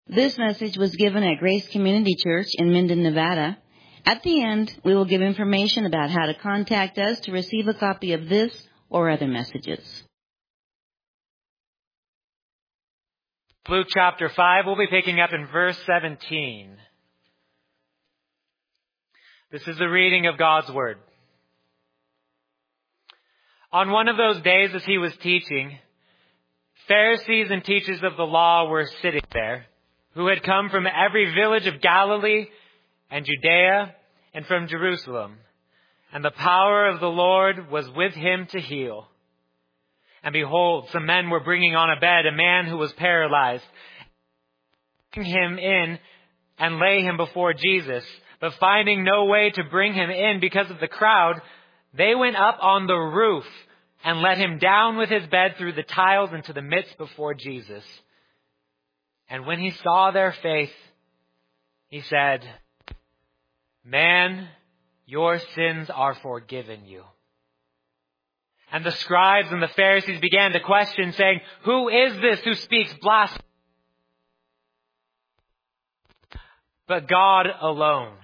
This message was given at Grace Community Church in Minden, Nevada. At the end, we will give information about how to contact us to receive a copy of this or other messages. Luke chapter 5, we'll be picking up in verse 17. This is the reading of God's Word. On one of those days as he was teaching, Pharisees and teachers of the law were sitting there, who had come from every village of Galilee and Judea and from Jerusalem. And the power of the Lord was with him to heal. And behold, some men were bringing on a bed a man who was paralyzed, bring him in and lay him before Jesus. But finding no way to bring him in because of the crowd, they went up on the roof and let him down with his bed through the tiles into the midst before Jesus. And when he saw their faith, he said, "Man, your sins are forgiven you." And the scribes and the Pharisees began to question, saying, "Who is this who speaks blasphemy?" But God alone.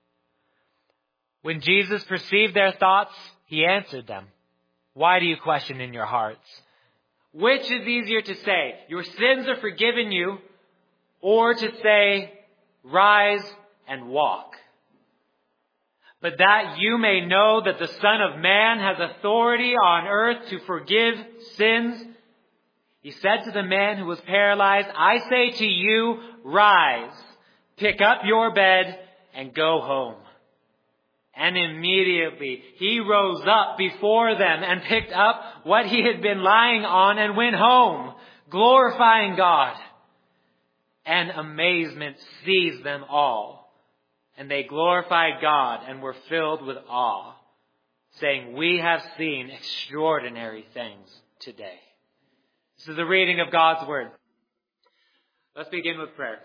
When Jesus perceived their thoughts, he answered them, "Why do you question in your hearts? Which is easier to say, 'Your sins are forgiven you,' or to say, 'Rise and walk'? But that you may know that the Son of Man has authority on earth to forgive sins," he said to the man who was paralyzed, "I say to you, rise, pick up your bed, and go home." And immediately he rose up before them and picked up what he had been lying on and went home, glorifying God. And amazement seized them all. And they glorified God and were filled with awe, saying, "We have seen extraordinary things today." This is the reading of God's Word. Let's begin with prayer.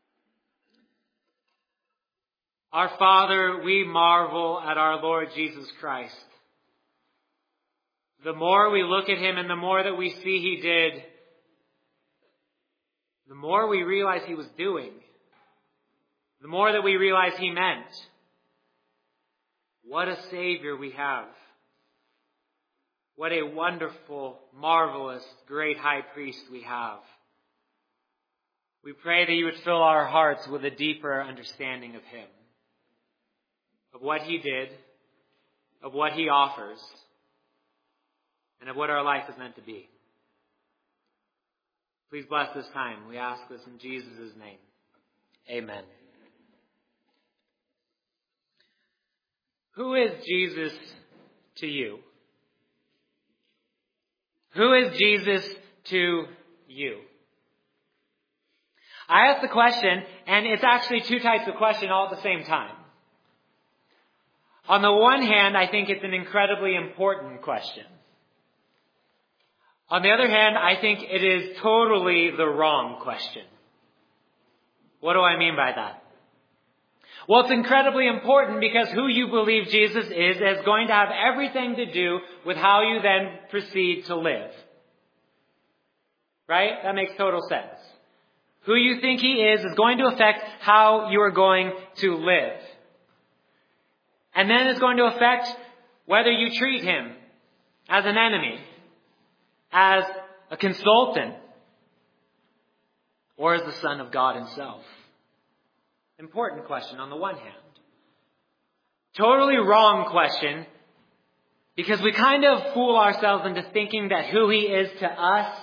Our Father, we marvel at our Lord Jesus Christ. The more we look at him and the more that we see he did, the more we realize he was doing. The more that we realize he meant. What a Savior we have. What a wonderful, marvelous, great high priest we have. We pray that you would fill our hearts with a deeper understanding of him, of what he did, of what he offers, and of what our life is meant to be. Please bless this time. We ask this in Jesus' name. Amen. Who is Jesus to you? Who is Jesus to you? I asked the question, and it's actually two types of question all at the same time. On the one hand, I think it's an incredibly important question. On the other hand, I think it is totally the wrong question. What do I mean by that? Well, it's incredibly important because who you believe Jesus is going to have everything to do with how you then proceed to live. Right? That makes total sense. Who you think he is going to affect how you are going to live. And then it's going to affect whether you treat him as an enemy, as a consultant, or as the Son of God himself. Important question on the one hand. Totally wrong question, because we kind of fool ourselves into thinking that who he is to us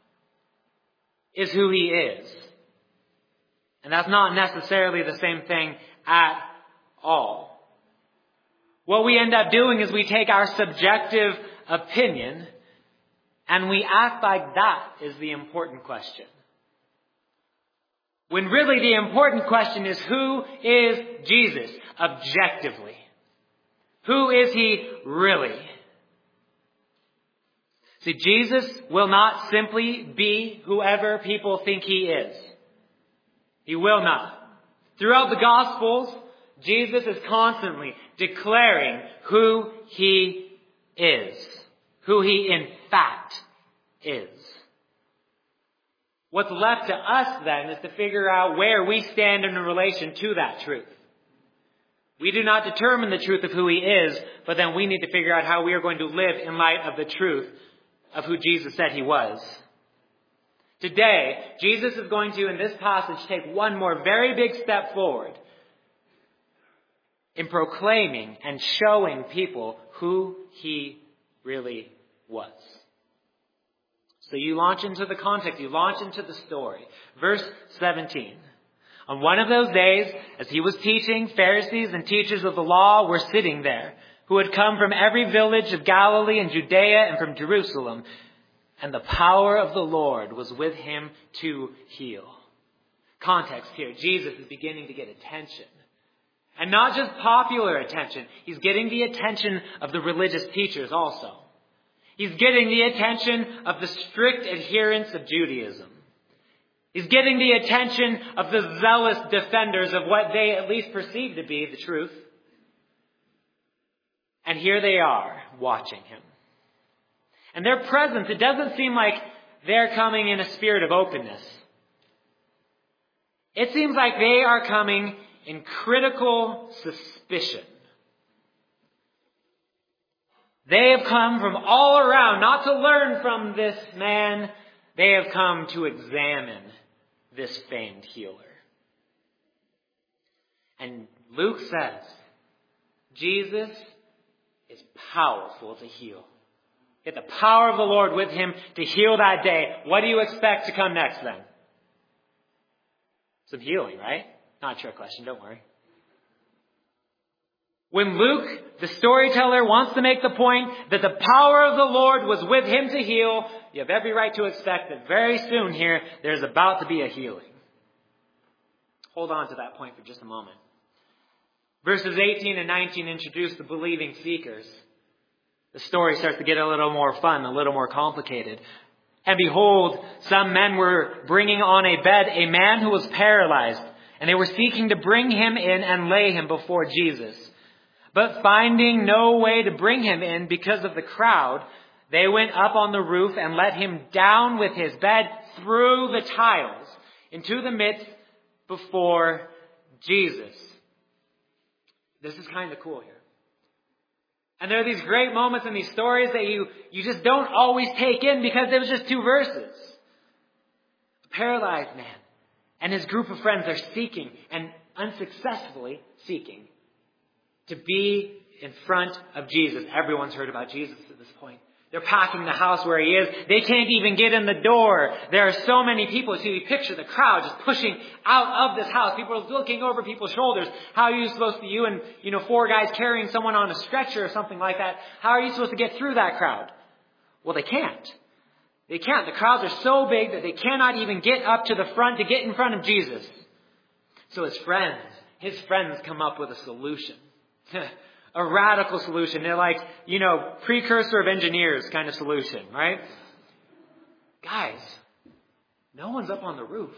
is who he is. And that's not necessarily the same thing at all. What we end up doing is we take our subjective opinion and we act like that is the important question. When really the important question is, who is Jesus objectively? Who is he really? See, Jesus will not simply be whoever people think he is. He will not. Throughout the Gospels, Jesus is constantly declaring who he is. Who he in fact is. What's left to us then is to figure out where we stand in relation to that truth. We do not determine the truth of who He is, but then we need to figure out how we are going to live in light of the truth of who Jesus said He was. Today, Jesus is going to, in this passage, take one more very big step forward in proclaiming and showing people who He really was. So you launch into the context, you launch into the story. Verse 17. On one of those days, as He was teaching, Pharisees and teachers of the law were sitting there, who had come from every village of Galilee and Judea and from Jerusalem. And the power of the Lord was with Him to heal. Context here. Jesus is beginning to get attention. And not just popular attention. He's getting the attention of the religious teachers also. He's getting the attention of the strict adherents of Judaism. He's getting the attention of the zealous defenders of what they at least perceive to be the truth. And here they are, watching Him. And their presence, it doesn't seem like they're coming in a spirit of openness. It seems like they are coming in critical suspicion. They have come from all around, not to learn from this man. They have come to examine this famed healer. And Luke says, Jesus is powerful to heal. Get the power of the Lord with Him to heal that day. What do you expect to come next then? Some healing, right? Not a trick question, don't worry. When Luke, the storyteller, wants to make the point that the power of the Lord was with Him to heal, you have every right to expect that very soon here, there's about to be a healing. Hold on to that point for just a moment. Verses 18 and 19 introduce the believing seekers. The story starts to get a little more fun, a little more complicated. And behold, some men were bringing on a bed a man who was paralyzed, and they were seeking to bring him in and lay him before Jesus. But finding no way to bring him in because of the crowd, they went up on the roof and let him down with his bed through the tiles into the midst before Jesus. This is kind of cool here. And there are these great moments in these stories that you just don't always take in because it was just 2 verses. A paralyzed man and his group of friends are seeking and unsuccessfully seeking to be in front of Jesus. Everyone's heard about Jesus at this point. They're packing the house where He is. They can't even get in the door. There are so many people. So you picture the crowd just pushing out of this house. People are looking over people's shoulders. How are you supposed to, you and 4 guys carrying someone on a stretcher or something like that, how are you supposed to get through that crowd? Well, they can't. They can't. The crowds are so big that they cannot even get up to the front to get in front of Jesus. So his friends come up with a solution. A radical solution. They're like, precursor of engineers kind of solution, right? Guys, no one's up on the roof.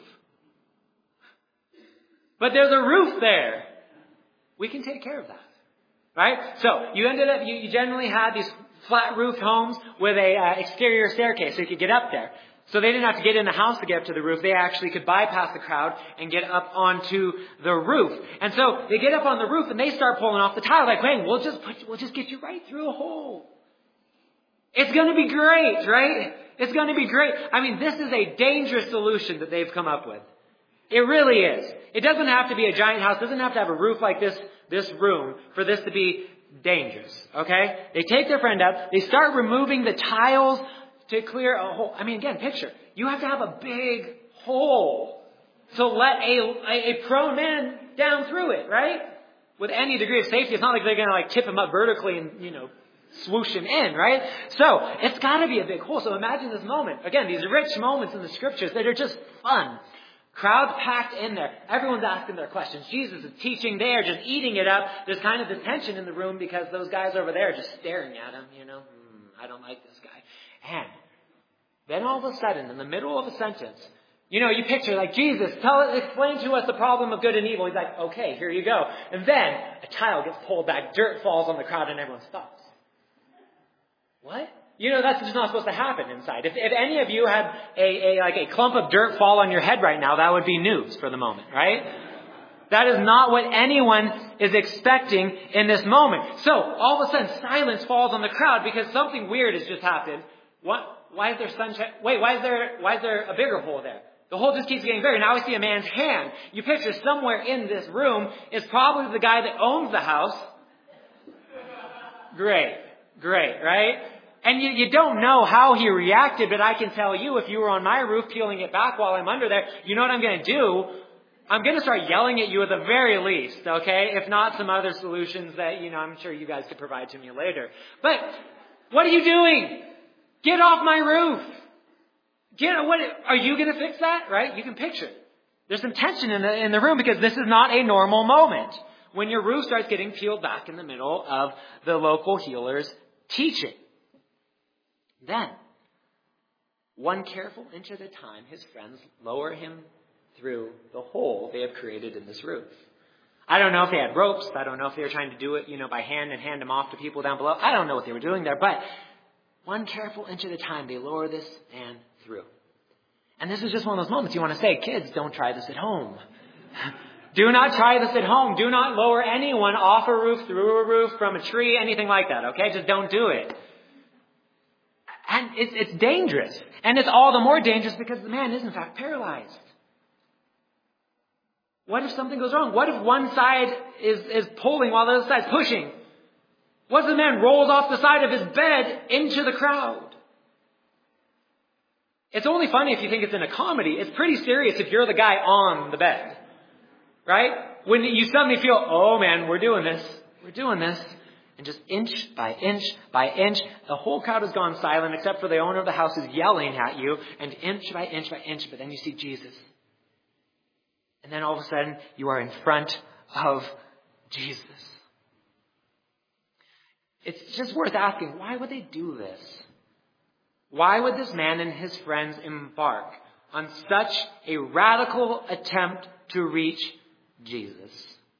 But there's a roof there. We can take care of that, right? So you generally had these flat roofed homes with a exterior staircase so you could get up there. So they didn't have to get in the house to get up to the roof. They actually could bypass the crowd and get up onto the roof. And so they get up on the roof and they start pulling off the tile. Like, hey, we'll just get you right through a hole. It's going to be great, right? It's going to be great. I mean, this is a dangerous solution that they've come up with. It really is. It doesn't have to be a giant house. It doesn't have to have a roof like this room for this to be dangerous. Okay? They take their friend up. They start removing the tiles to clear a hole. I mean, again, picture. You have to have a big hole to let a prone man down through it, right? With any degree of safety. It's not like they're going to tip him up vertically and, swoosh him in, right? So it's got to be a big hole. So imagine this moment. Again, these rich moments in the scriptures that are just fun. Crowds packed in there. Everyone's asking their questions. Jesus is teaching. They are just eating it up. There's kind of this tension in the room because those guys over there are just staring at him, I don't like this guy. And then all of a sudden, in the middle of a sentence, you picture Jesus, explain to us the problem of good and evil. He's like, okay, here you go. And then a tile gets pulled back, dirt falls on the crowd, and everyone stops. What? That's just not supposed to happen inside. If any of you had a clump of dirt fall on your head right now, that would be news for the moment, right? That is not what anyone is expecting in this moment. So, all of a sudden, silence falls on the crowd because something weird has just happened. Why is there sunshine? Wait, why is there a bigger hole there? The hole just keeps getting bigger. Now we see a man's hand. You picture somewhere in this room is probably the guy that owns the house. Great, right? And you don't know how he reacted, but I can tell you, if you were on my roof peeling it back while I'm under there, you know what I'm going to do? I'm going to start yelling at you at the very least, okay? If not some other solutions that, I'm sure you guys could provide to me later. But what are you doing? Get off my roof. Are you going to fix that? Right? You can picture it. There's some tension in the room because this is not a normal moment when your roof starts getting peeled back in the middle of the local healer's teaching. Then, one careful inch at a time, his friends lower him through the hole they have created in this roof. I don't know if they had ropes. I don't know if they were trying to do it, by hand and hand him off to people down below. I don't know what they were doing there, but one careful inch at a time, they lower this man through. And this is just one of those moments you want to say, kids, don't try this at home. Do not try this at home. Do not lower anyone off a roof, through a roof, from a tree, anything like that, okay? Just don't do it. And it's dangerous. And it's all the more dangerous because the man is in fact paralyzed. What if something goes wrong? What if one side is pulling while the other side's pushing? What if the man rolls off the side of his bed into the crowd? It's only funny if you think it's in a comedy. It's pretty serious if you're the guy on the bed. Right? When you suddenly feel, oh man, we're doing this. And just inch by inch by inch, the whole crowd has gone silent except for the owner of the house is yelling at you. And inch by inch by inch, but then you see Jesus. And then all of a sudden, you are in front of Jesus. It's just worth asking, why would they do this? Why would this man and his friends embark on such a radical attempt to reach Jesus?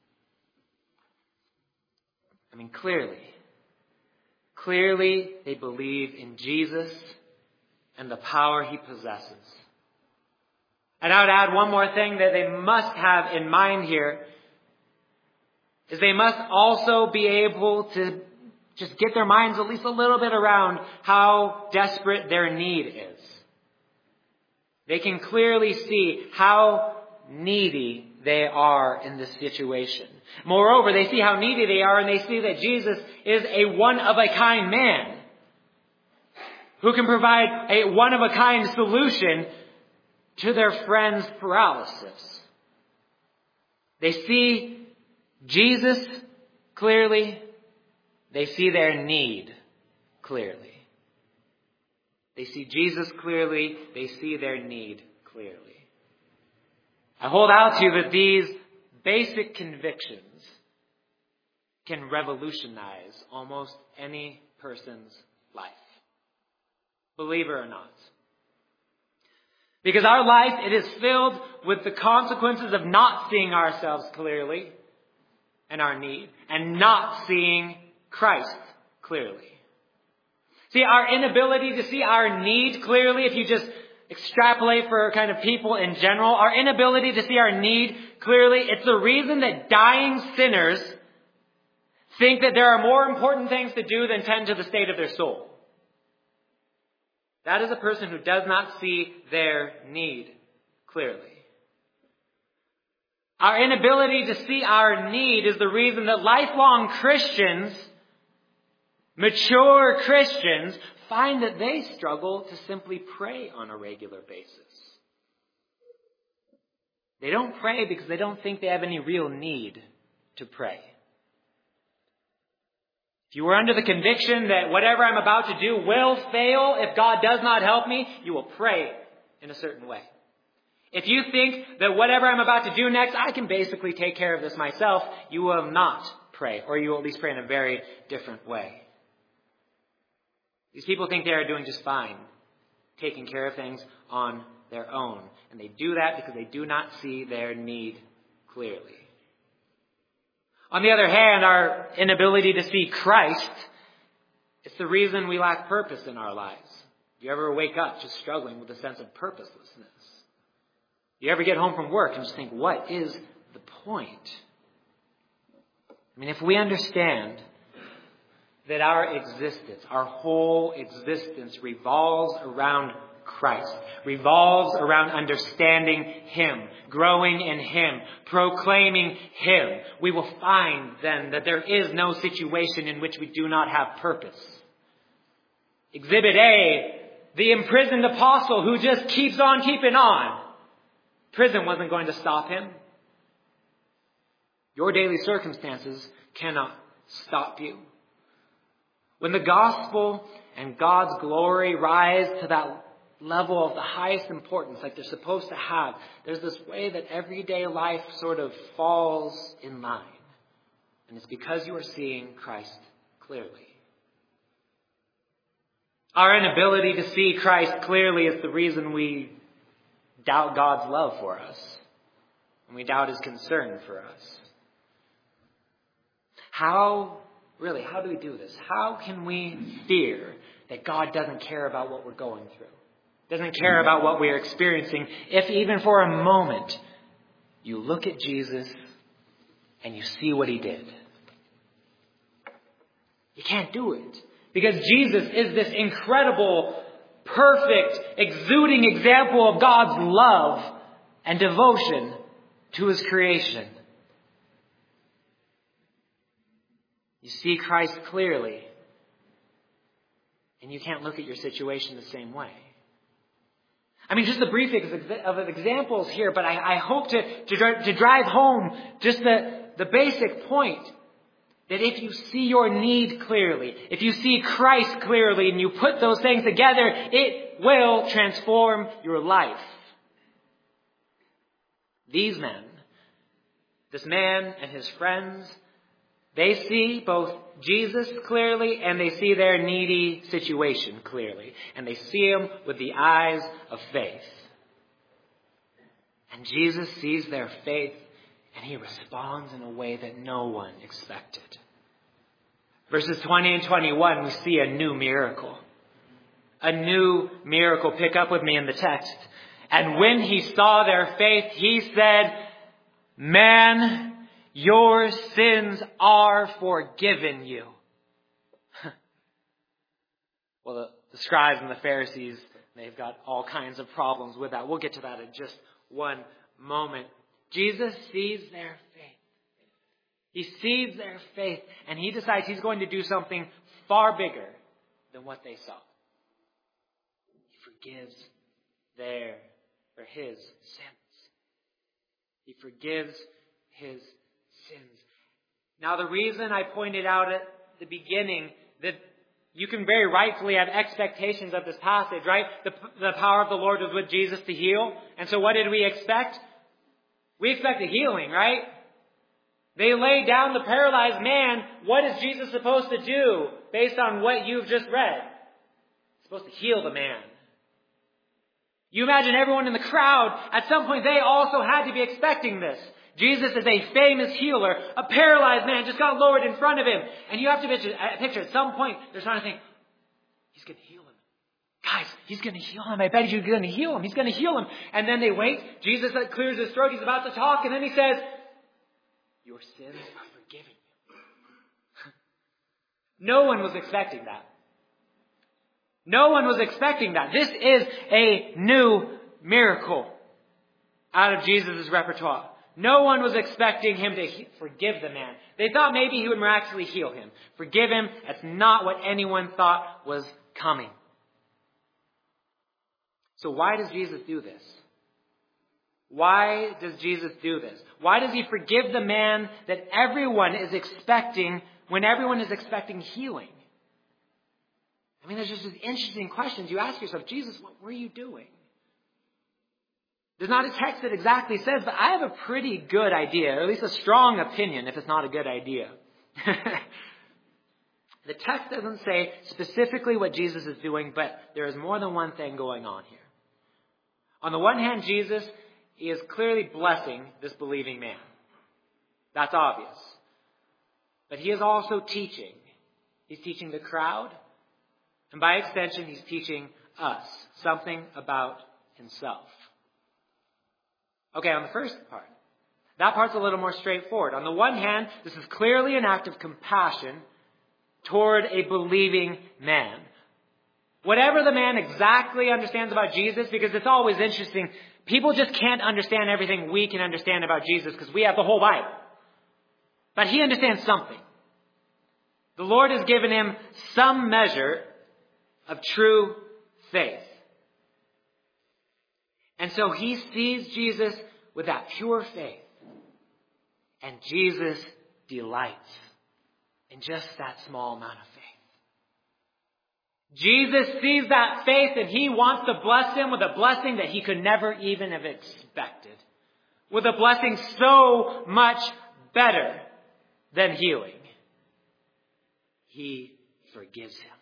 Clearly they believe in Jesus and the power he possesses. And I would add one more thing that they must have in mind here is they must also be able to just get their minds at least a little bit around how desperate their need is. They can clearly see how needy they are in this situation. Moreover, they see how needy they are and they see that Jesus is a one-of-a-kind man who can provide a one-of-a-kind solution to their friend's paralysis. They see Jesus clearly. They see their need clearly. They see Jesus clearly. They see their need clearly. I hold out to you that these basic convictions can revolutionize almost any person's life, believer or not. Because our life, it is filled with the consequences of not seeing ourselves clearly and our need, and not seeing Christ clearly. See, our inability to see our need clearly, if you just extrapolate for kind of people in general, our inability to see our need clearly, it's the reason that dying sinners think that there are more important things to do than tend to the state of their soul. That is a person who does not see their need clearly. Our inability to see our need is the reason that lifelong Christians, mature Christians, find that they struggle to simply pray on a regular basis. They don't pray because they don't think they have any real need to pray. If you were under the conviction that whatever I'm about to do will fail if God does not help me, you will pray in a certain way. If you think that whatever I'm about to do next, I can basically take care of this myself, you will not pray, or you will at least pray in a very different way. These people think they are doing just fine, taking care of things on their own. And they do that because they do not see their need clearly. On the other hand, our inability to see Christ It's the reason we lack purpose in our lives. Do you ever wake up just struggling with a sense of purposelessness? Do you ever get home from work and just think, what is the point? I mean, if we understand that our existence, our whole existence revolves around Christ, revolves around understanding Him, growing in Him, proclaiming Him, we will find then that there is no situation in which we do not have purpose. Exhibit A, the imprisoned apostle who just keeps on keeping on. Prison wasn't going to stop him. Your daily circumstances cannot stop you. When the gospel and God's glory rise to that level of the highest importance, like they're supposed to have, there's this way that everyday life sort of falls in line. And it's because you are seeing Christ clearly. Our inability to see Christ clearly is the reason we doubt God's love for us. And we doubt His concern for us. How do we do this? How can we fear that God doesn't care about what we're going through? Doesn't care about what we are experiencing, if even for a moment you look at Jesus and you see what He did? You can't do it. Because Jesus is this incredible, perfect, exuding example of God's love and devotion to His creation. You see Christ clearly, and you can't look at your situation the same way. I mean, just a brief of examples here, but I hope to drive home just the basic point that if you see your need clearly, if you see Christ clearly, and you put those things together, it will transform your life. These men, this man and his friends, they see both Jesus clearly and they see their needy situation clearly. And they see Him with the eyes of faith. And Jesus sees their faith and He responds in a way that no one expected. Verses 20 and 21, we see a new miracle. A new miracle. Pick up with me in the text. And when He saw their faith, He said, "Man, your sins are forgiven you." Well, the scribes and the Pharisees, they've got all kinds of problems with that. We'll get to that in just one moment. Jesus sees their faith. He sees their faith, and He decides He's going to do something far bigger than what they saw. He forgives His sins. He forgives His sins. Now, the reason I pointed out at the beginning that you can very rightfully have expectations of this passage, right? The power of the Lord was with Jesus to heal. And so what did we expect? We expect a healing, right? They laid down the paralyzed man. What is Jesus supposed to do based on what you've just read? He's supposed to heal the man. You imagine everyone in the crowd, at some point they also had to be expecting this. Jesus is a famous healer. A paralyzed man just got lowered in front of him. And you have to picture at some point, they're trying to think, He's going to heal him. Guys, He's going to heal him. I bet He's going to heal him. He's going to heal him. And then they wait. Jesus clears his throat. He's about to talk. And then He says, "Your sins are forgiven you." No one was expecting that. No one was expecting that. This is a new miracle out of Jesus' repertoire. No one was expecting Him to forgive the man. They thought maybe He would miraculously heal him. Forgive him. That's not what anyone thought was coming. So why does Jesus do this? Why does Jesus do this? Why does He forgive the man that everyone is expecting when everyone is expecting healing? I mean, there's just these interesting questions. You ask yourself, Jesus, what were you doing? There's not a text that exactly says, but I have a pretty good idea, or at least a strong opinion if it's not a good idea. The text doesn't say specifically what Jesus is doing, but there is more than one thing going on here. On the one hand, Jesus is clearly blessing this believing man. That's obvious. But He is also teaching. He's teaching the crowd, And by extension, he's teaching us something about himself. Okay, on the first part. That part's a little more straightforward. On the one hand, this is clearly an act of compassion toward a believing man. Whatever the man exactly understands about Jesus, because it's always interesting, people just can't understand everything we can understand about Jesus because we have the whole Bible. But he understands something. The Lord has given him some measure of true faith. And so he sees Jesus with that pure faith. And Jesus delights in just that small amount of faith. Jesus sees that faith and he wants to bless him with a blessing that he could never even have expected. With a blessing so much better than healing. He forgives him.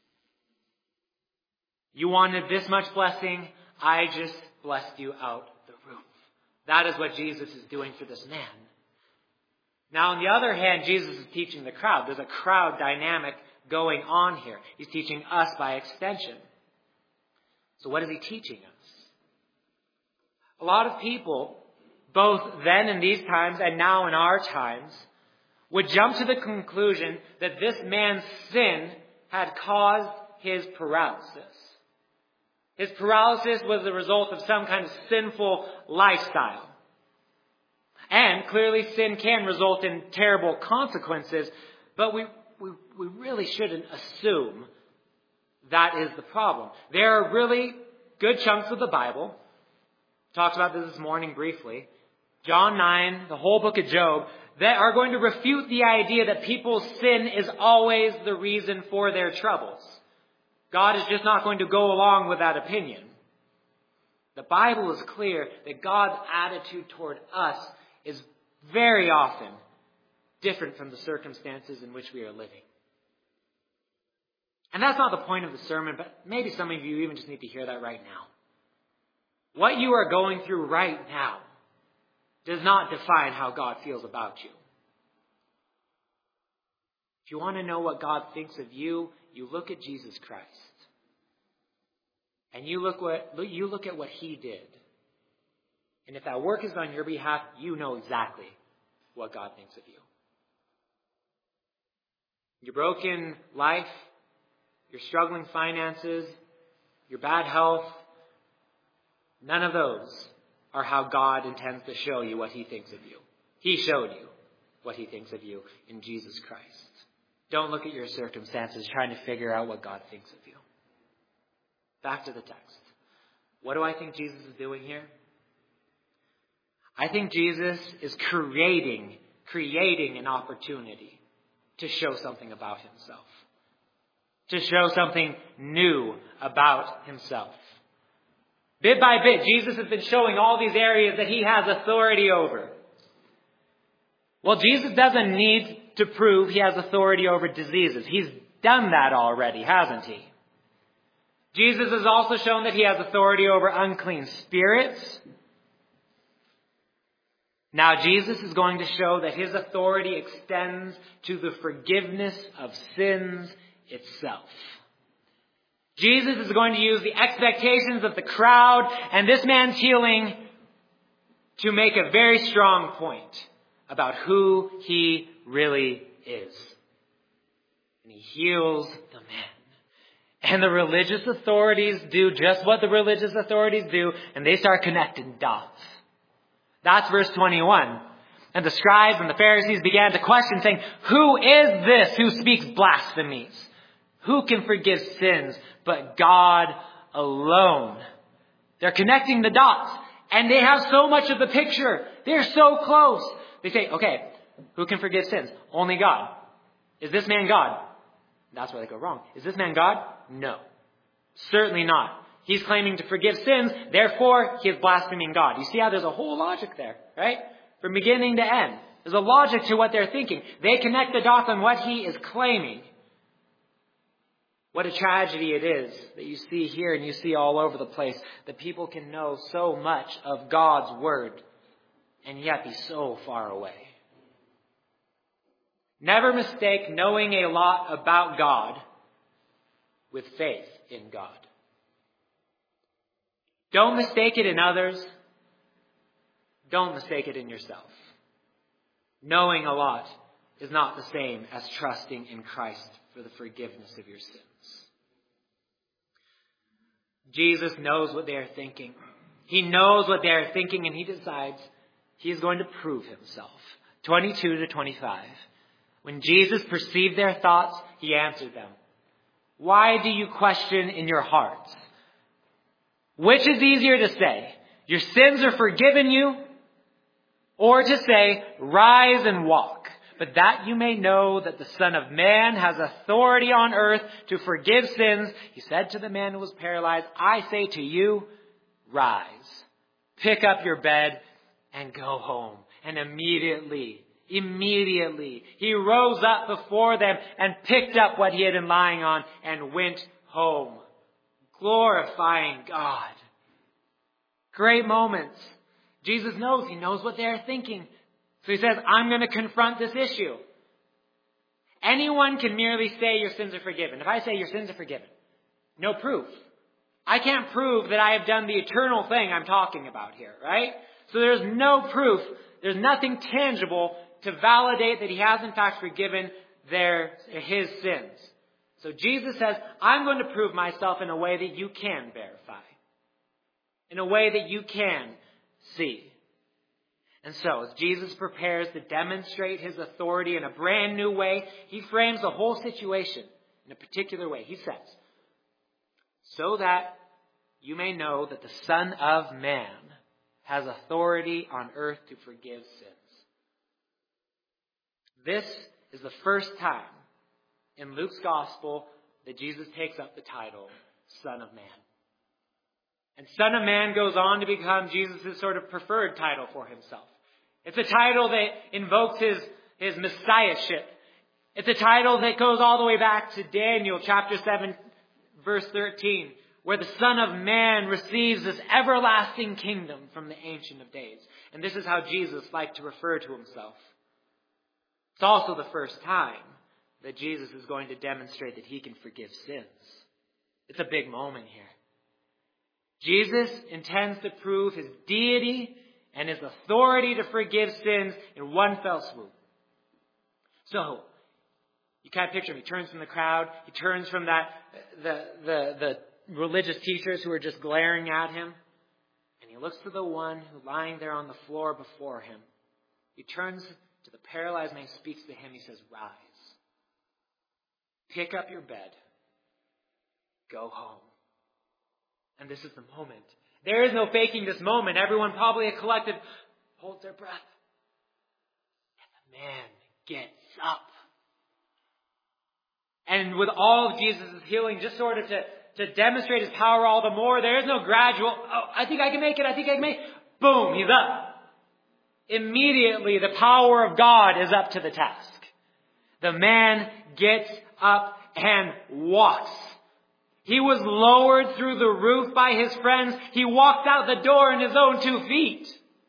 You wanted this much blessing, I just blessed you out the roof. That is what Jesus is doing for this man. Now, on the other hand, Jesus is teaching the crowd. There's a crowd dynamic going on here. He's teaching us by extension. So what is he teaching us? A lot of people, both then in these times and now in our times, would jump to the conclusion that this man's sin had caused his paralysis. His paralysis was the result of some kind of sinful lifestyle. And clearly sin can result in terrible consequences, but we really shouldn't assume that is the problem. There are really good chunks of the Bible. Talked about this morning briefly. John 9, the whole book of Job, that are going to refute the idea that people's sin is always the reason for their troubles. God is just not going to go along with that opinion. The Bible is clear that God's attitude toward us is very often different from the circumstances in which we are living. And that's not the point of the sermon, but maybe some of you even just need to hear that right now. What you are going through right now does not define how God feels about you. If you want to know what God thinks of you, you look at Jesus Christ. And you look at what he did. And if that work is on your behalf, you know exactly what God thinks of you. Your broken life, your struggling finances, your bad health, none of those are how God intends to show you what he thinks of you. He showed you what he thinks of you in Jesus Christ. Don't look at your circumstances trying to figure out what God thinks of you. Back to the text. What do I think Jesus is doing here? I think Jesus is creating an opportunity to show something about himself. To show something new about himself. Bit by bit, Jesus has been showing all these areas that he has authority over. Well, Jesus doesn't need to prove he has authority over diseases. He's done that already, hasn't he? Jesus has also shown that he has authority over unclean spirits. Now Jesus is going to show that his authority extends to the forgiveness of sins itself. Jesus is going to use the expectations of the crowd and this man's healing to make a very strong point about who he really is. And he heals the man. And the religious authorities do just what the religious authorities do, and they start connecting dots. That's verse 21. And the scribes and the Pharisees began to question, saying, "Who is this who speaks blasphemies? Who can forgive sins but God alone?" They're connecting the dots, and they have so much of the picture. They're so close. They say, okay, who can forgive sins? Only God. Is this man God? That's where they go wrong. Is this man God? No. Certainly not. He's claiming to forgive sins, therefore he is blaspheming God. You see how there's a whole logic there, right? From beginning to end. There's a logic to what they're thinking. They connect the dots on what he is claiming. What a tragedy it is that you see here and you see all over the place, that people can know so much of God's word and yet be so far away. Never mistake knowing a lot about God with faith in God. Don't mistake it in others. Don't mistake it in yourself. Knowing a lot is not the same as trusting in Christ for the forgiveness of your sins. Jesus knows what they are thinking. He knows what they are thinking, and he decides he is going to prove himself. 22 to 25. When Jesus perceived their thoughts, he answered them, "Why do you question in your hearts? Which is easier to say, 'Your sins are forgiven you,' or to say, 'Rise and walk'? But that you may know that the Son of Man has authority on earth to forgive sins," he said to the man who was paralyzed, "I say to you, rise, pick up your bed, and go home." And immediately, he rose up before them and picked up what he had been lying on and went home, glorifying God. Great moments. Jesus knows. He knows what they're thinking. So he says, I'm going to confront this issue. Anyone can merely say your sins are forgiven. If I say your sins are forgiven, no proof. I can't prove that I have done the eternal thing I'm talking about here, right? So there's no proof. There's nothing tangible to validate that he has in fact forgiven his sins. So Jesus says, I'm going to prove myself in a way that you can verify. In a way that you can see. And so, as Jesus prepares to demonstrate his authority in a brand new way, he frames the whole situation in a particular way. He says, "So that you may know that the Son of Man has authority on earth to forgive sins." This is the first time in Luke's gospel that Jesus takes up the title Son of Man. And Son of Man goes on to become Jesus' sort of preferred title for himself. It's a title that invokes his messiahship. It's a title that goes all the way back to Daniel chapter 7, verse 13, where the Son of Man receives this everlasting kingdom from the Ancient of Days. And this is how Jesus liked to refer to himself. It's also the first time that Jesus is going to demonstrate that he can forgive sins. It's a big moment here. Jesus intends to prove his deity and his authority to forgive sins in one fell swoop. So, you kind of picture him. He turns from the crowd. He turns from the religious teachers who are just glaring at him. And he looks to the one who lying there on the floor before him. He turns to the paralyzed man, speaks to him. He says, "Rise. Pick up your bed. Go home." And this is the moment. There is no faking this moment. Everyone, probably a collective, holds their breath. And the man gets up. And with all of Jesus' healing, just sort of to demonstrate his power all the more, there is no gradual, I think I can make it. Boom, he's up. Immediately, the power of God is up to the task. The man gets up and walks. He was lowered through the roof by his friends. He walked out the door in his own 2 feet.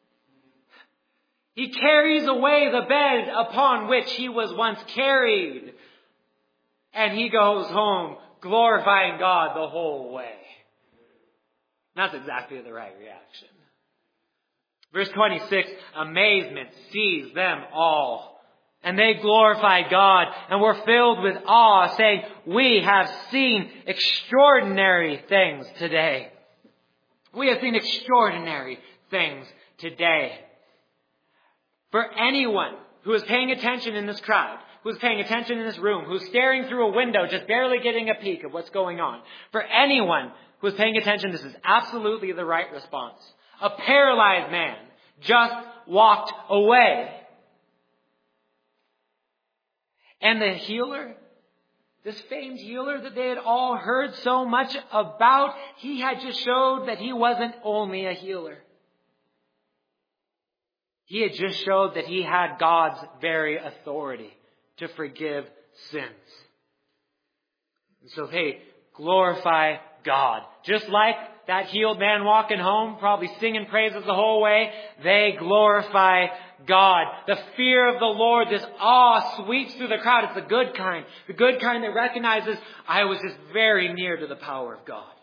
He carries away the bed upon which he was once carried. And he goes home glorifying God the whole way. That's exactly the right reaction. Verse 26, amazement seized them all. And they glorified God and were filled with awe, saying, "We have seen extraordinary things today." We have seen extraordinary things today. For anyone who is paying attention in this crowd, who is paying attention in this room, who's staring through a window, just barely getting a peek of what's going on, for anyone who is paying attention, this is absolutely the right response. A paralyzed man just walked away. And the healer, this famed healer that they had all heard so much about, he had just showed that he wasn't only a healer. He had just showed that he had God's very authority to forgive sins. And so they glorify God. Just like that healed man walking home, probably singing praises the whole way. They glorify God. The fear of the Lord, this awe sweeps through the crowd. It's the good kind. The good kind that recognizes, I was just very near to the power of God.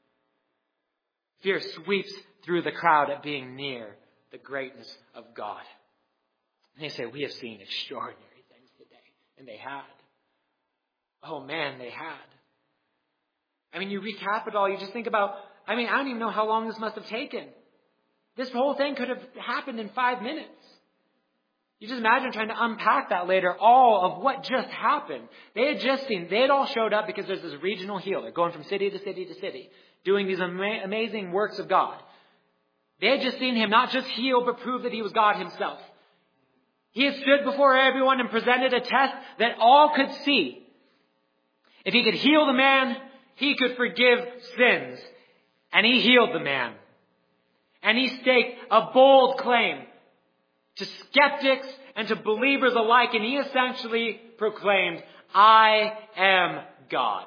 Fear sweeps through the crowd at being near the greatness of God. And they say, we have seen extraordinary things today. And they had. Oh man, they had. I mean, you recap it all, you just think about, I don't even know how long this must have taken. This whole thing could have happened in 5 minutes. You just imagine trying to unpack that later, all of what just happened. They had all showed up because there's this regional healer going from city to city to city, doing these amazing works of God. They had just seen him not just heal, but prove that he was God himself. He had stood before everyone and presented a test that all could see. If he could heal the man, he could forgive sins. And he healed the man. And he staked a bold claim to skeptics and to believers alike. And he essentially proclaimed, I am God.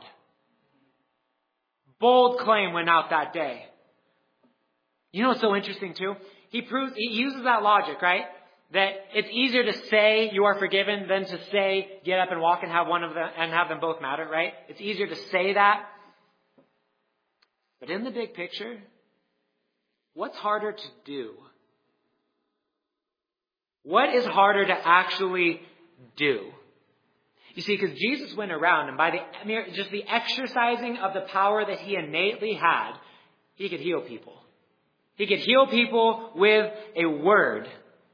Bold claim went out that day. You know what's so interesting too? He uses that logic, right? That it's easier to say you are forgiven than to say get up and walk and have one of them and have them both matter, right? It's easier to say that. But in the big picture, what's harder to do? What is harder to actually do? You see, because Jesus went around and by the exercising of the power that he innately had, he could heal people. He could heal people with a word.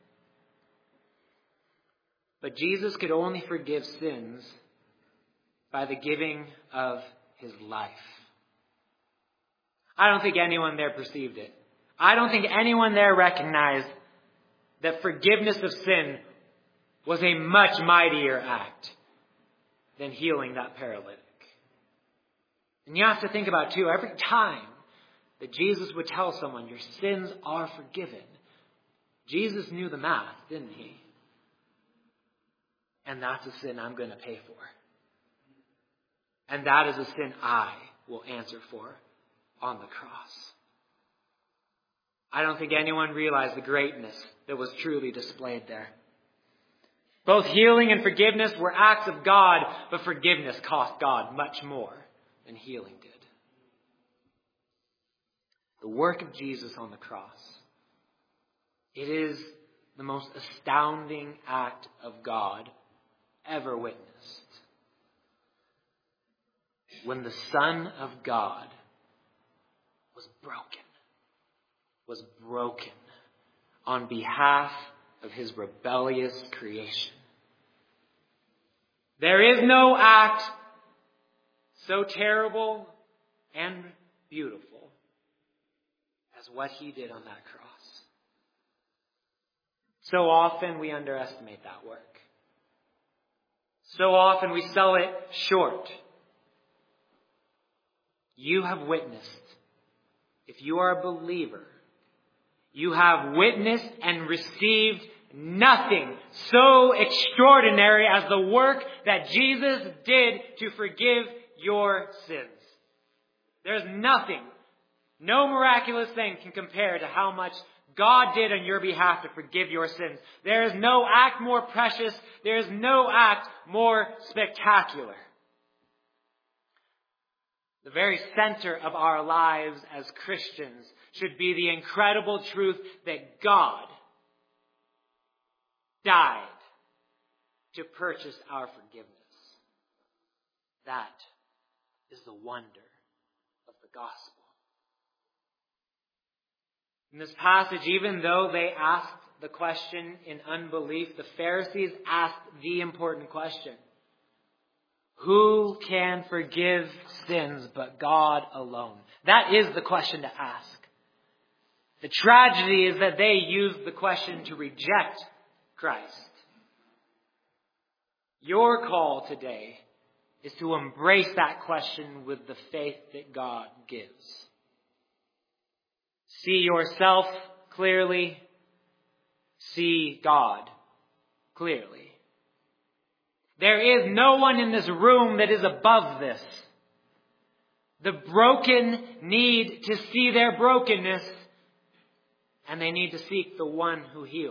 But Jesus could only forgive sins by the giving of his life. I don't think anyone there perceived it. I don't think anyone there recognized that forgiveness of sin was a much mightier act than healing that paralytic. And you have to think about too, every time that Jesus would tell someone, your sins are forgiven, Jesus knew the math, didn't he? And that's a sin I'm going to pay for. And that is a sin I will answer for on the cross. I don't think anyone realized the greatness that was truly displayed there. Both healing and forgiveness were acts of God, but forgiveness cost God much more than healing did. The work of Jesus on the cross, it is the most astounding act of God ever witnessed. When the Son of God was broken on behalf of his rebellious creation. There is no act so terrible and beautiful as what he did on that cross. So often we underestimate that work. So often we sell it short. You have witnessed, if you are a believer, you have witnessed and received nothing so extraordinary as the work that Jesus did to forgive your sins. There's nothing, no miraculous thing can compare to how much God did on your behalf to forgive your sins. There is no act more precious. There is no act more spectacular. The very center of our lives as Christians should be the incredible truth that God died to purchase our forgiveness. That is the wonder of the gospel. In this passage, even though they asked the question in unbelief, the Pharisees asked the important question. Who can forgive sins but God alone? That is the question to ask. The tragedy is that they used the question to reject Christ. Your call today is to embrace that question with the faith that God gives. See yourself clearly. See God clearly. There is no one in this room that is above this. The broken need to see their brokenness, and they need to seek the one who heals.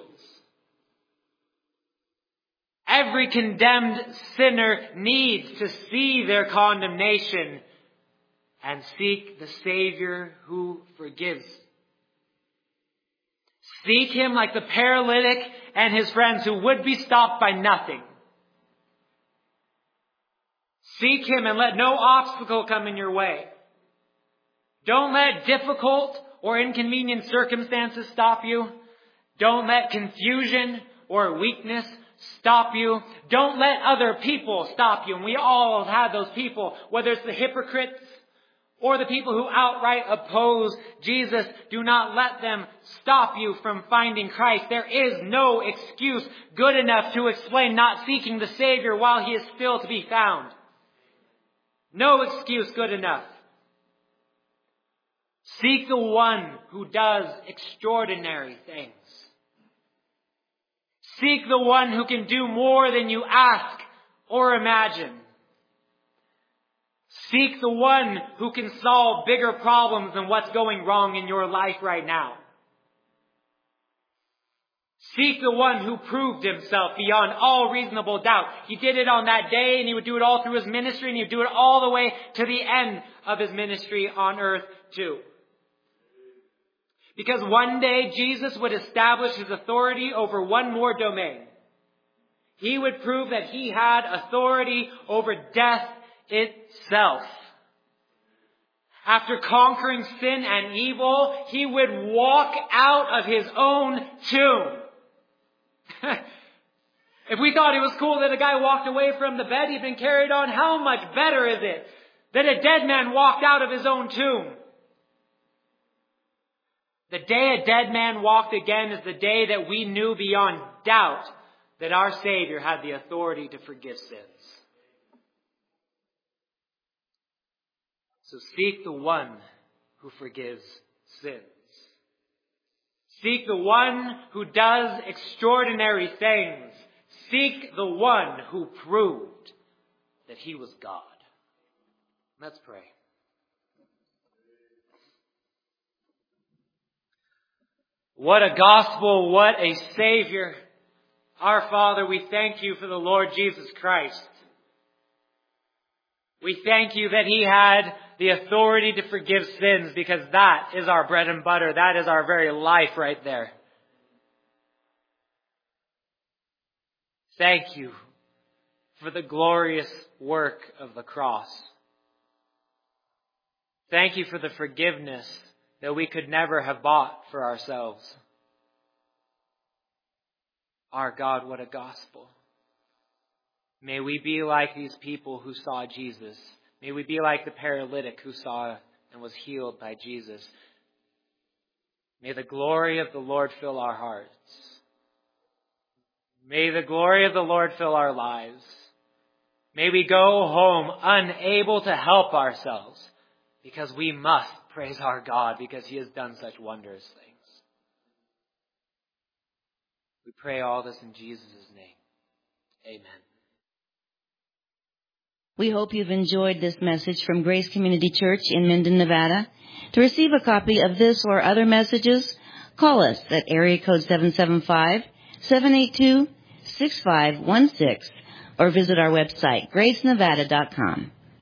Every condemned sinner needs to see their condemnation and seek the Savior who forgives. Seek Him like the paralytic and his friends who would be stopped by nothing. Seek Him and let no obstacle come in your way. Don't let difficult or inconvenient circumstances stop you. Don't let confusion or weakness stop you. Don't let other people stop you. And we all have had those people, whether it's the hypocrites or the people who outright oppose Jesus. Do not let them stop you from finding Christ. There is no excuse good enough to explain not seeking the Savior while He is still to be found. No excuse good enough. Seek the one who does extraordinary things. Seek the one who can do more than you ask or imagine. Seek the one who can solve bigger problems than what's going wrong in your life right now. Seek the one who proved Himself beyond all reasonable doubt. He did it on that day, and He would do it all through His ministry, and He would do it all the way to the end of His ministry on earth too. Because one day Jesus would establish His authority over one more domain. He would prove that He had authority over death itself. After conquering sin and evil, He would walk out of His own tomb. If we thought it was cool that a guy walked away from the bed he'd been carried on, how much better is it that a dead man walked out of his own tomb? The day a dead man walked again is the day that we knew beyond doubt that our Savior had the authority to forgive sins. So seek the one who forgives sins. Seek the one who does extraordinary things. Seek the one who proved that He was God. Let's pray. What a gospel, what a Savior. Our Father, we thank You for the Lord Jesus Christ. We thank You that He had the authority to forgive sins, because that is our bread and butter. That is our very life right there. Thank You for the glorious work of the cross. Thank You for the forgiveness that we could never have bought for ourselves. Our God, what a gospel. May we be like these people who saw Jesus. May we be like the paralytic who saw and was healed by Jesus. May the glory of the Lord fill our hearts. May the glory of the Lord fill our lives. May we go home unable to help ourselves, because we must praise our God because He has done such wondrous things. We pray all this in Jesus' name. Amen. We hope you've enjoyed this message from Grace Community Church in Minden, Nevada. To receive a copy of this or other messages, call us at area code 775-782-6516 or visit our website, gracenevada.com.